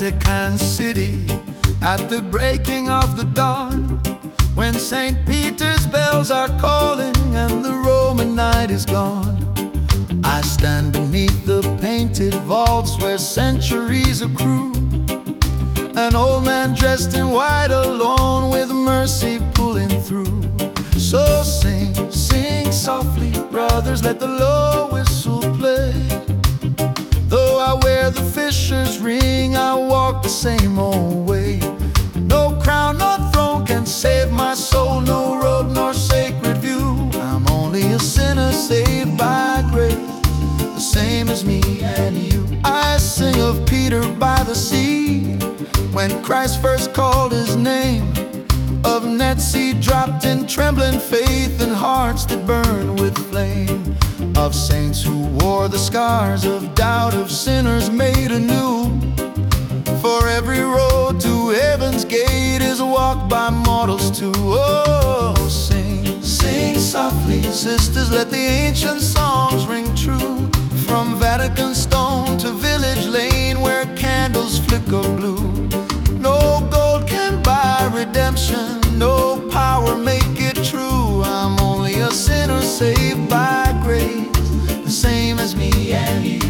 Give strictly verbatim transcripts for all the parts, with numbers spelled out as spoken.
Vatican City at the breaking of the dawn, when Saint Peter's bells are calling and the Roman night is gone. I stand beneath the painted vaults where centuries accrue, an old man dressed in white alone with mercy pulling through. So sing, sing softly, brothers, let the low whistle play. Though I wear the fisher's ring, I walk the same old way. No crown nor throne can save my soul, no robe nor sacred view. I'm only a sinner saved by grace, the same as me and you. I sing of Peter by the sea, when Christ first called his name, of nets he dropped in trembling faith and hearts that burn with flame, of saints who wore the scars of doubt, of sinners made anew. For every road to heaven's gate is walked by mortals too. Oh, sing, sing softly, sisters, let the ancient songs ring true, from Vatican stone to village lane where candles flicker blue. No gold can buy redemption, no power make it true. I'm only a sinner saved by grace, the same as me and you.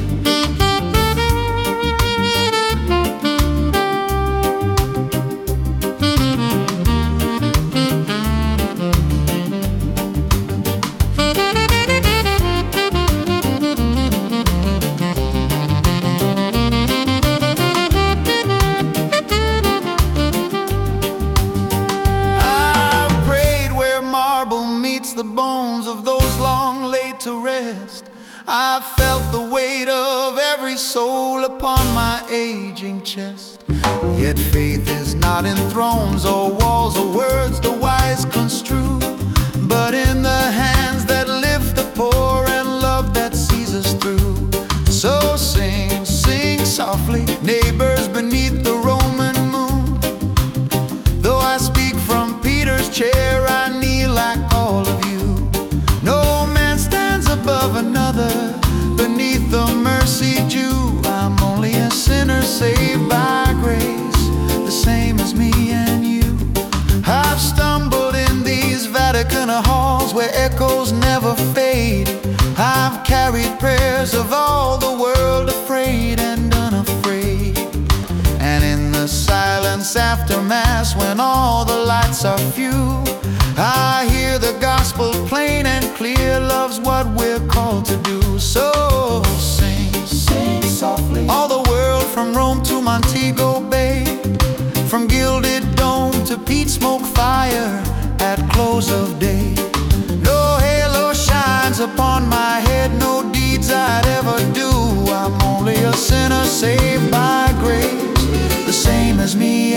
The bones of those long laid to rest, I felt the weight of every soul upon my aging chest. Yet faith is not in thrones or walls or words the wise construe, but in the hands that lift the poor and love that sees us through. So sing, sing softly, neighbors beneath the Roman moon. Though I speak from Peter's chair, I kneel like all of you. No man stands above another beneath the mercy due. I'm only a sinner saved by grace, the same as me and you. I've stumbled in these Vatican halls where echoes never fade. I've carried prayers of all the world, afraid and unafraid. And in the silence after Mass, when all the lights are few, I hear the gospel plain and clear, love's what we're called to do. So sing, sing softly, all the world from Rome to Montego Bay, from gilded dome to peat smoke fire at close of day. No halo shines upon my head, no deeds I'd ever do. I'm only a sinner saved by grace, the same as me